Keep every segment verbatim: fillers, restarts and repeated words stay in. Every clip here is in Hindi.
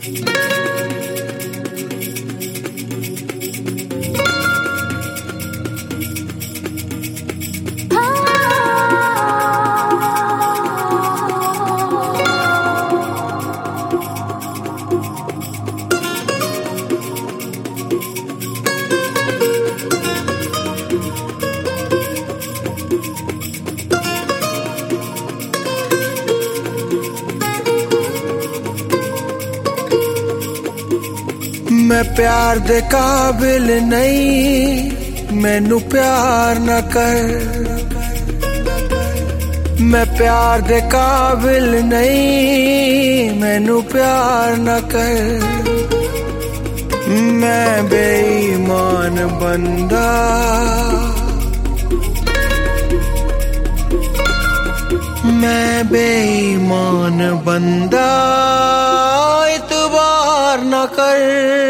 मैं प्यार दे काबिल नहीं, मैनू प्यार न कर। मैं प्यार दे काबिल नहीं, मैनू प्यार न कर। मैं बेईमान बंदा, मैं बेईमान बंदा, इतबार न कर।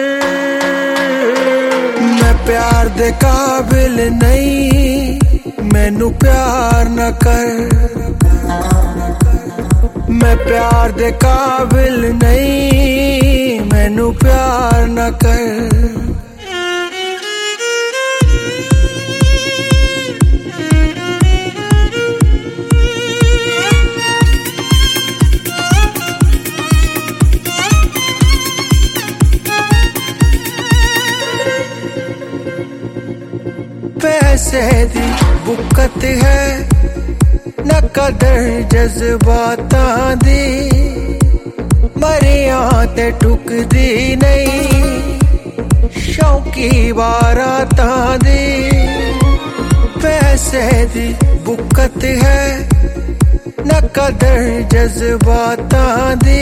मैं प्यार दे काबिल नहीं, मैनू प्यार न कर। मैं प्यार दे काबिल नहीं, मैनू प्यार न कर। पैसे दी बुकत है, न कदर जज्बातां दी। मरियां ते टुकदी नहीं, शौकी बारातां दी। पैसे दी बुकत है, न कदर जज्बातां दी।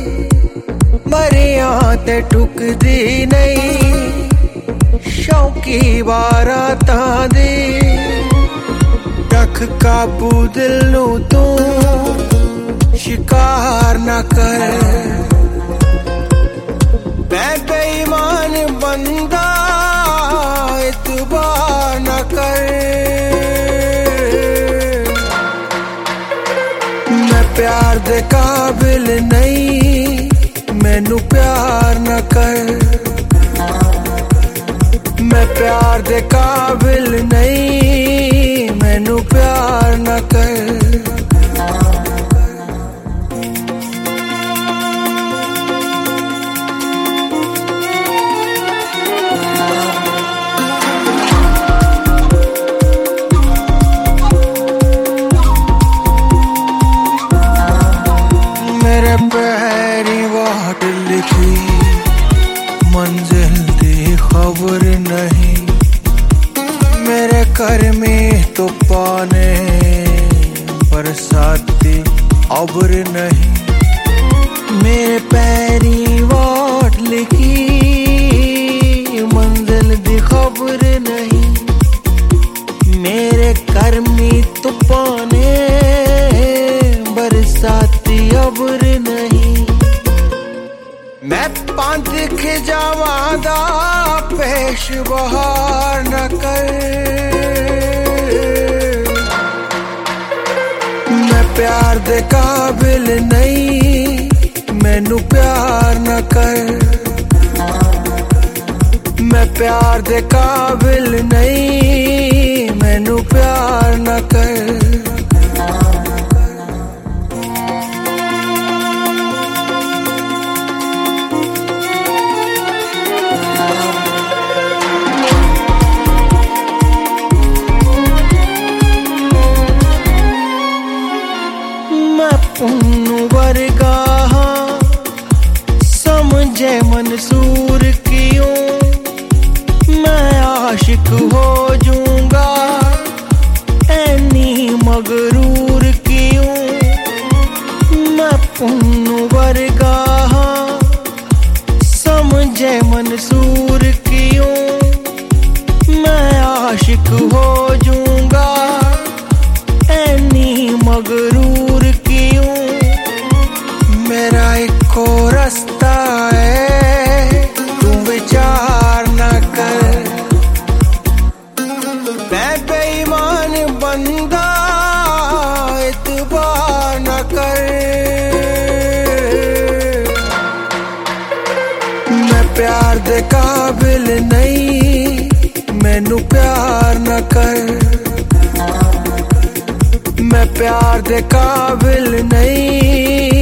मरियां ते टुकदी नहीं, शौकी बारातां दी। रख काबू दिल नू तू, शिकार न कर। मैं बेईमान बंदा, इतबार न कर। मैं प्यार दे काबिल नहीं, मैनू प्यार न कर। मैं प्यार दे काबिल नहीं, मैनू प्यार न कर। मेरे पैरी वाट लिखी, मंजिल दी खबर नहीं। मेरे घर में तो पाने बरसाती अब्र नहीं। मेरे पैरी वाट लिखी, मंजिल दी खबर नहीं। मेरे घर में तो पाने बरसाती अब्र नहीं। मैं पंथ खिजावादा, पेश बहार न कर। मैं प्यार दे काबिल नहीं, मैनू प्यार न कर। मैं प्यार दे काबिल नहीं, मैनू प्यार न कर। उन्नू वर्गा समझे मंसूर क्यों, मैं आशिक हो जूंगा, ऐनी मगरूर क्यों। मैं उन्नू वर्गा समझे मंसूर क्यों, मैं आशिक हो जूंगा, ऐनी मगरूर क्यों। मेरा एको रास्ता है, तू विचार न कर। मैं बेईमान बंदा, इतबार न कर। प्यार दे काबिल नहीं, मैनू प्यार न कर। मैं प्यार दे काबिल नहीं,